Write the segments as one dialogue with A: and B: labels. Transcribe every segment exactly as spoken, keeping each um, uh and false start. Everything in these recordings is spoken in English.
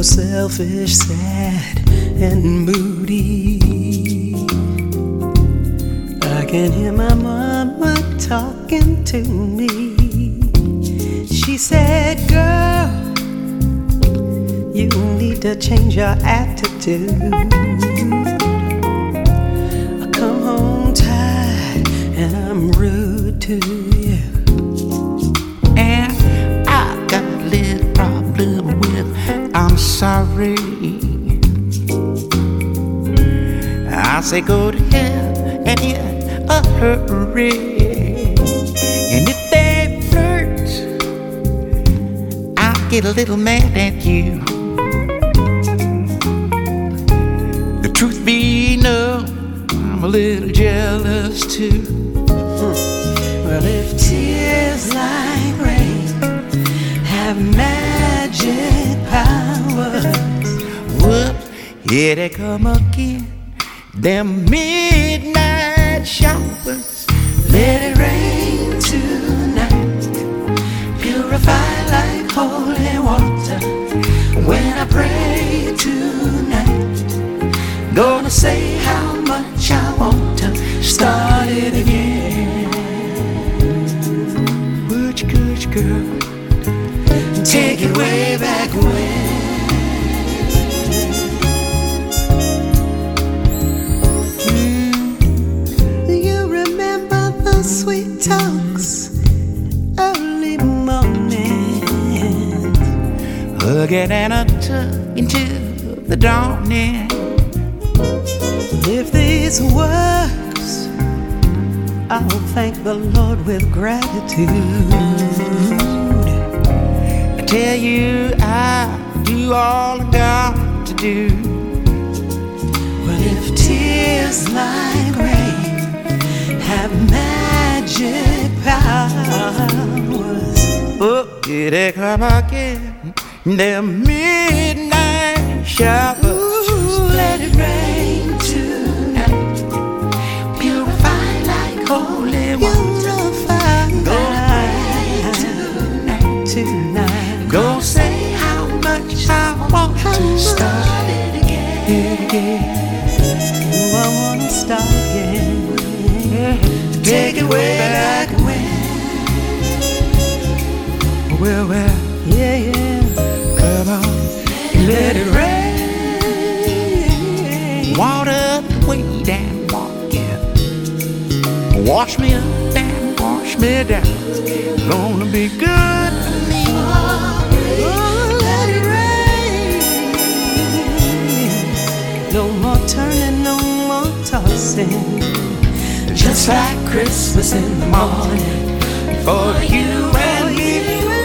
A: so selfish, sad, and moody. I can hear my mama talking to me. She said, girl, you need to change your attitude. I come home tired and I'm rude to you.
B: And I got a little problem with I'm sorry. I say go to hell and in a hurry. And if they flirt, I'll get a little mad at you. The truth be known, I'm a little jealous too.
A: Hmm. Well, if tears like rain have magic powers,
B: whoops, here they come again, them midnight showers.
A: Let it rain tonight, purify like holy water. When I pray tonight, gonna say how much I want to start it again.
B: Which good girl,
A: take it way back when. Sweet talks, early morning,
B: hugging and a tugging till the dawning.
A: If these words, I'll thank the Lord with gratitude.
B: I tell you, I do all I got to do.
A: But if tears like rain have magic powers,
B: oh, here they come again, their midnight showers.
A: Ooh, let it rain tonight, purify like holy water. Gonna pray tonight, tonight.
B: Gonna say how much I want to start it again.
A: Ooh, I wanna start again. Take it way back when.
B: Well, well,
A: yeah, yeah.
B: Come on,
A: let it rain.
B: Water the way down, walk it. Wash me up and wash me down. Gonna be good for me.
A: Oh, let it rain. No more turning, no more tossing. Just like Christmas in the morning,
B: for you and me.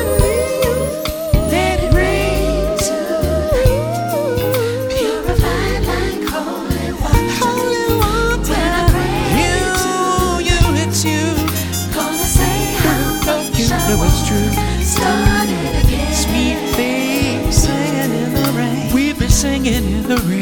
A: Let it rain tonight, purify like holy water. When I pray
B: you, you, it's you.
A: Gonna say how much
B: you know it's true.
A: Start it again.
B: Sweet babe,
A: singing in the rain.
B: we've been singing in the rain.